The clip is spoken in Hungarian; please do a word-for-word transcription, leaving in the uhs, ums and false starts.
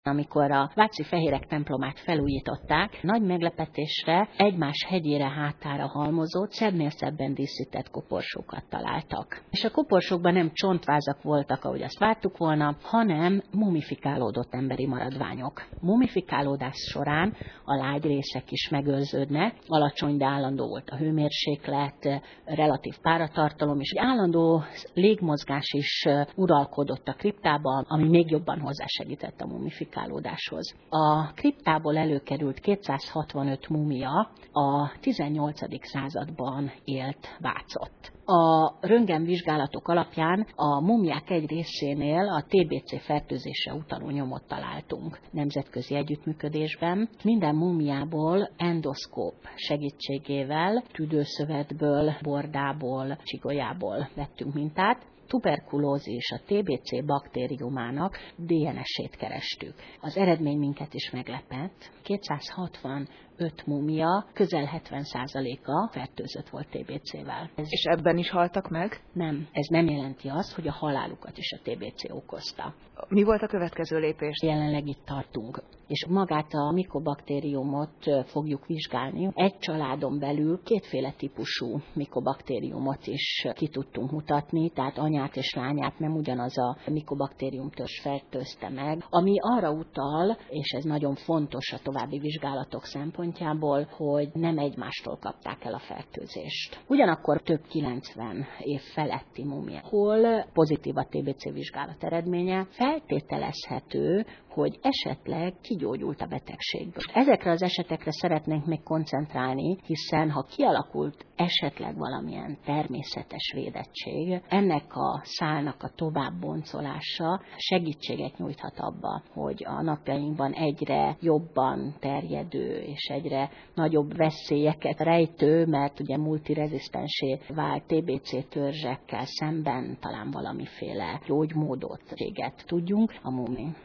Amikor a váci fehérek templomát felújították, nagy meglepetésre egymás hegyére hátára halmozott, szebbnél szebben díszített koporsókat találtak. És a koporsókban nem csontvázak voltak, ahogy azt vártuk volna, hanem mumifikálódott emberi maradványok. Mumifikálódás során a lágy részek is megőrződnek, alacsony, de állandó volt a hőmérséklet, relatív páratartalom, és állandó légmozgás is uralkodott a kriptában, ami még jobban hozzásegített a mumifikálódáshoz. A kriptából előkerült kétszázhatvanöt mumia a tizennyolcadik században élt Vácott. A röntgenvizsgálatok alapján a mumiák egy részénél a té bé cé fertőzésre utaló nyomot találtunk nemzetközi együttműködésben. Minden mumiából endoszkóp segítségével, tüdőszövetből, bordából, csigolyából vettünk mintát. Tuberkulózis, a té bé cé baktériumának dé en es-ét kerestük. Az eredmény minket is meglepett. kétszázhatvanöt mumia, közel hetven százaléka fertőzött volt té bé cével. Ez És ebben is haltak meg? Nem. Ez nem jelenti azt, hogy a halálukat is a té bé cé okozta. Mi volt a következő lépés? Jelenleg itt tartunk. És magát a mikobaktériumot fogjuk vizsgálni. Egy családon belül kétféle típusú mikobaktériumot is ki tudtunk mutatni, tehát anyát és lányát nem ugyanaz a mikobaktérium törzs fertőzte meg, ami arra utal, és ez nagyon fontos a további vizsgálatok szempontjából, hogy nem egymástól kapták el a fertőzést. Ugyanakkor több kilencven év feletti mumia, hol pozitív a té bé cé vizsgálat eredménye, feltételezhető, hogy esetleg kigyógyult a betegségből. Ezekre az esetekre szeretnénk még koncentrálni, hiszen ha kialakult esetleg valamilyen természetes védettség, ennek a szálnak a tovább boncolása segítséget nyújthat abba, hogy a napjainkban egyre jobban terjedő és egyre nagyobb veszélyeket rejtő, mert ugye multirezisztensé vált té bé cé törzsekkel szemben talán valamiféle gyógymódot tudjunk a mumi.